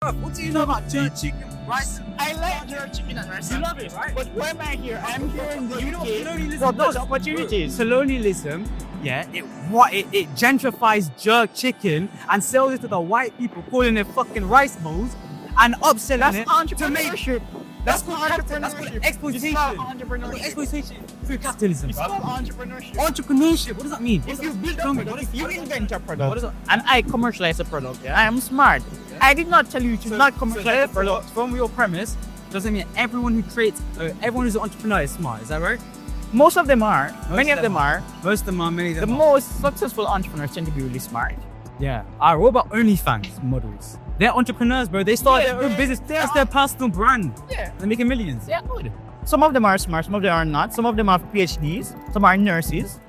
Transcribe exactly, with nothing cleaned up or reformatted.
What do you know about jerk chicken, rice? I like jerk chicken and rice. You love it, right? But why am I here? I'm here in the You know, U K. colonialism For those does- opportunities. Colonialism, yeah, it what it, it gentrifies jerk chicken and sells it to the white people, calling it fucking rice bowls and upselling That's it to make. entrepreneurship. That's That's called entrepreneurship. That's called exploitation. It's called That's called entrepreneurship. exploitation through capitalism. It's called entrepreneurship. Entrepreneurship. What does that mean? If you build a Tell me, product, what is- if you what is- invent a What product, is it? and I commercialize a product, yeah, I am smart. I did not tell you to not commercialize a From your- product. From your premise, doesn't mean everyone who creates, uh, everyone who's an entrepreneur is smart. Is that right? Most of them are. Most many of them are. Most of them are. Many of The them are. most successful entrepreneurs tend to be really smart. Yeah. Alright, what about OnlyFans models? They're entrepreneurs, bro. They start Yeah, their own right. business. They That's are- their personal brand. Yeah. They're making millions. Yeah, good. Some of them are smart, some of them are not. Some of them have P H Ds, some are nurses.